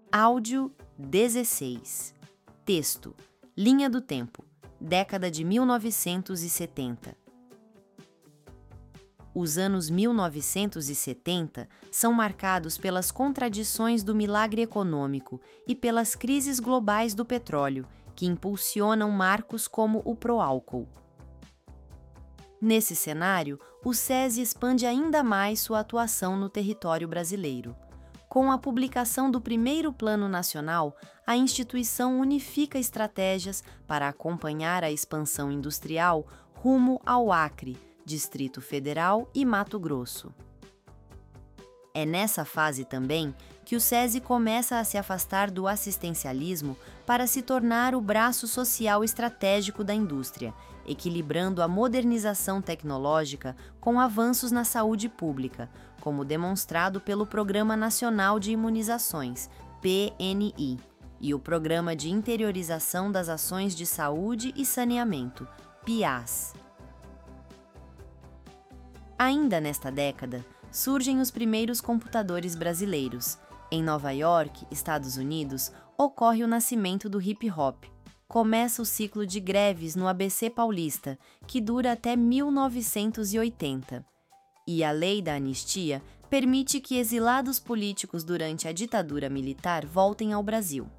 Áudio 16. Texto: Linha do tempo, década de 1970. Os anos 1970 são marcados pelas contradições do milagre econômico e pelas crises globais do petróleo, que impulsionam marcos como o pró-álcool. Nesse cenário, o SESI expande ainda mais sua atuação no território brasileiro. Com a publicação do primeiro Plano Nacional, a instituição unifica estratégias para acompanhar a expansão industrial rumo ao Acre, Distrito Federal e Mato Grosso. É nessa fase também que o SESI começa a se afastar do assistencialismo para se tornar o braço social estratégico da indústria, equilibrando a modernização tecnológica com avanços na saúde pública, como demonstrado pelo Programa Nacional de Imunizações, PNI, e o Programa de Interiorização das Ações de Saúde e Saneamento, PIAS. Ainda nesta década, surgem os primeiros computadores brasileiros. Em Nova York, Estados Unidos, ocorre o nascimento do hip-hop. Começa o ciclo de greves no ABC Paulista, que dura até 1980. E a Lei da Anistia permite que exilados políticos durante a ditadura militar voltem ao Brasil.